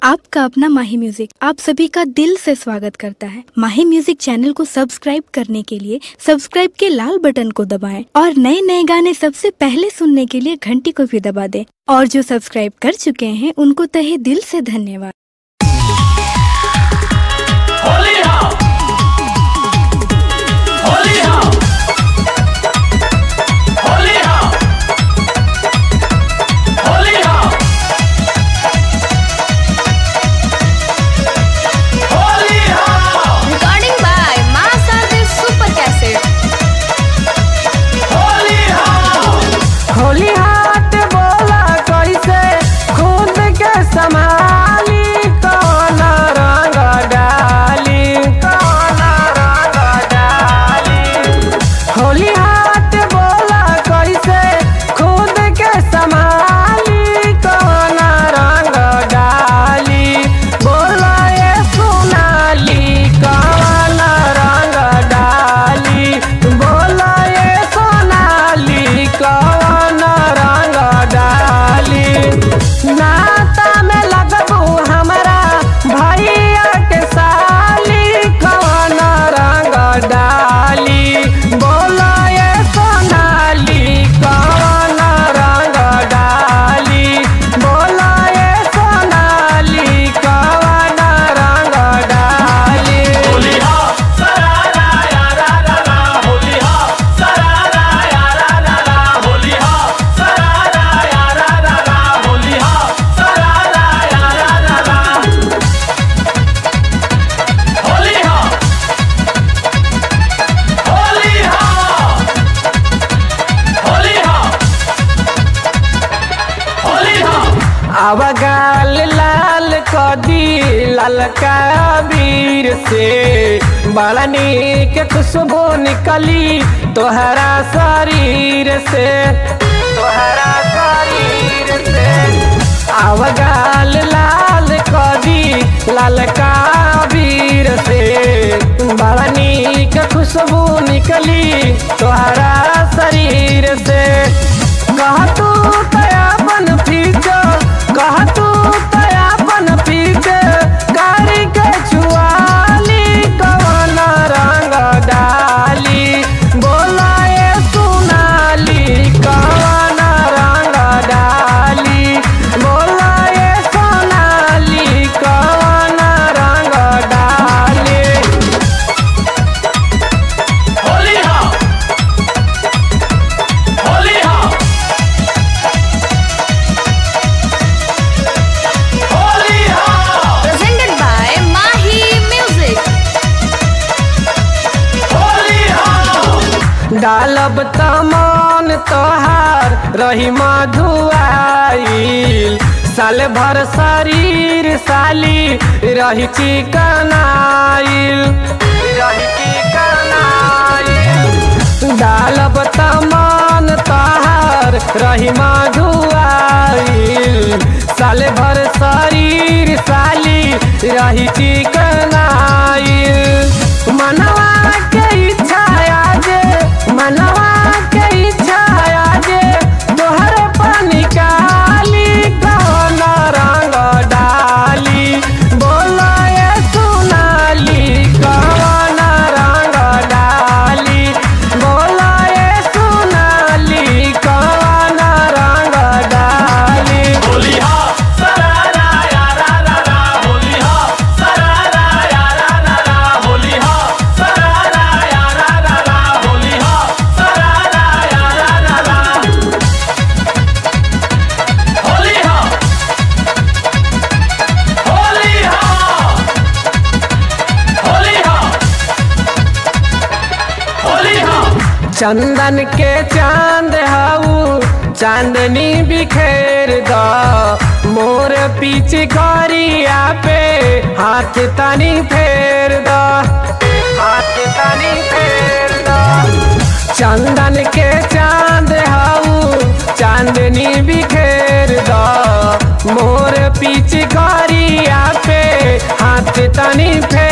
आपका अपना माही म्यूजिक आप सभी का दिल से स्वागत करता है। माही म्यूजिक चैनल को सब्सक्राइब करने के लिए सब्सक्राइब के लाल बटन को दबाएं और नए नए गाने सबसे पहले सुनने के लिए घंटी को भी दबा दें। और जो सब्सक्राइब कर चुके हैं उनको तहे दिल से धन्यवाद। अवगाल लाल कदी ललका वीर से बड़ा नीक खुशबू निकली तोहरा शरीर से, तोहरा शरीर से। अवगाल लाल कदी ललका वीर से बड़ा नीक खुशबू निकली तोहरा शरीर से। कह तू तयापन फीचो, कह तू तयापन फीचो कारी के छुआली कवन रंग डाली बोला ये सुनाली कवन रंग डाली बोला ये सोनाली कवन रंग डाली। डालब तमान तोहार रही मधुआईल साल भर शरीर साली रही चिकनाईल, रही चिकनाईल। डालब तमान तोहार रही मधुआईल साल भर शरीर साली रही चिकनाईल। मनवा के इच्छा आजे, मनवा के इच्छा आजे तोहर पानी काली कौन रंग डाली बोला ये सुनाली कौन रंग डाली बोला ये सुनाली कौन रंग डाली। चंदन के चांद हाउ चांदनी बिखेर द मोर पीछे करिया पे हाथ तनी फेर द, हाथ तनी फेर द। चंदन के चांद हाउ चांदनी बिखेर द मोर पीछे करिया पे हाथ तनी फेर